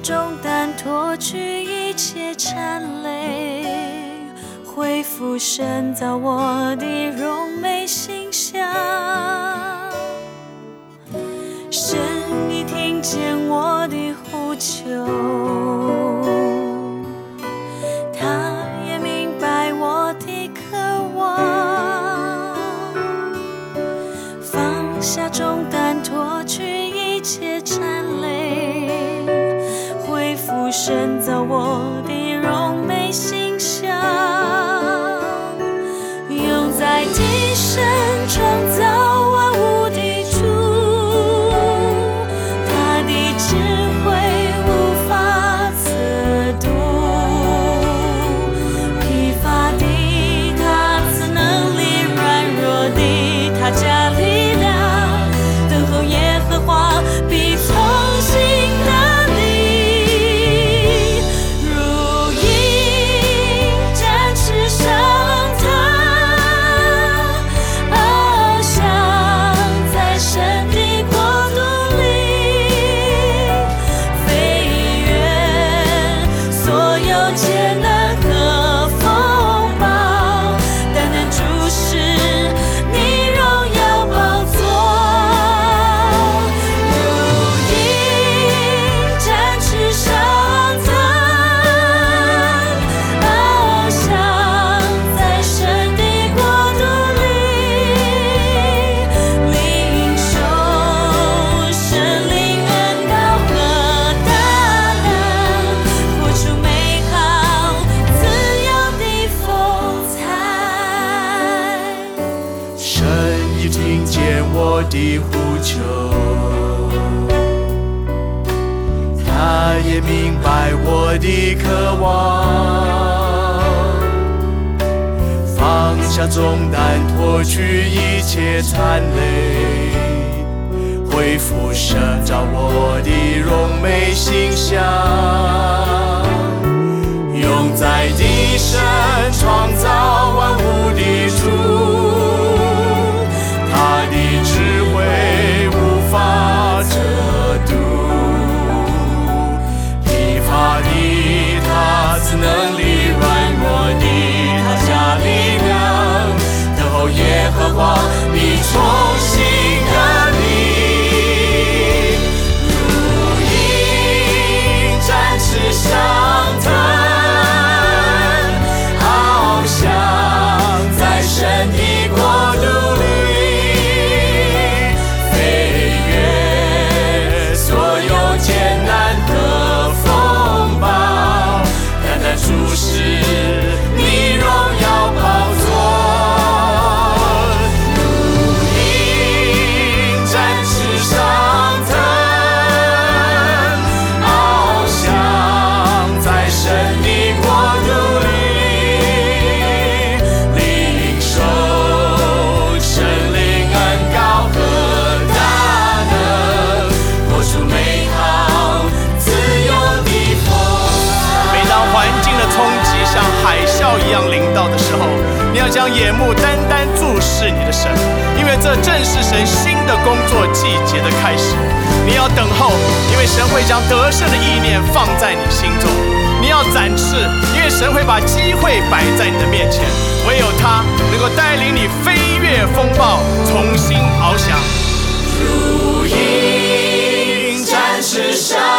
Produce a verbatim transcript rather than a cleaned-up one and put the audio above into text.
重担，脱去一切缠累，恢复神造我的荣美形象。神已听见我的呼求，他也明白我的渴望，放下重担，脱去一切缠累，恢复神造我的荣美形象。用在地神创造万物的主，他的智慧无法测度，疲乏的他赐能力，软弱的他加力量，等候耶和华必从新的力，如鹰展翅上腾，翱翔在神的国度里，飞越所有艰难和风暴，单单注视你荣耀宝座，如鹰展翅上腾，翱翔在神的国度里，领受神灵恩膏和大能，活出美好自由的风采。 神已听见我的呼求，他也明白我的渴望，放下重担，脱去一切残累，恢复神造我的荣美形象。用在地神创造万物的主，他的智慧无法测度，疲乏的他赐能力，软弱的他加力量，等候耶和华必从新的力，如鹰展翅上腾，翱翔在神的国度里，飞越所有艰难和风暴，单单注视你荣耀宝座，如鹰展翅上腾，翱翔在神的国度里，领受神灵恩膏和大能，活出美好自由的风采。 每当环境的冲击像海啸一样临到的时候，你要将眼目单单注视你的神，因为这正是神新的工作季节的开始。你要等候，因为神会将得胜的意念放在你心中。你要展翅，因为神会把机会摆在你的面前，唯有他能够带领你飞越风暴，重新翱翔。 如鹰展翅上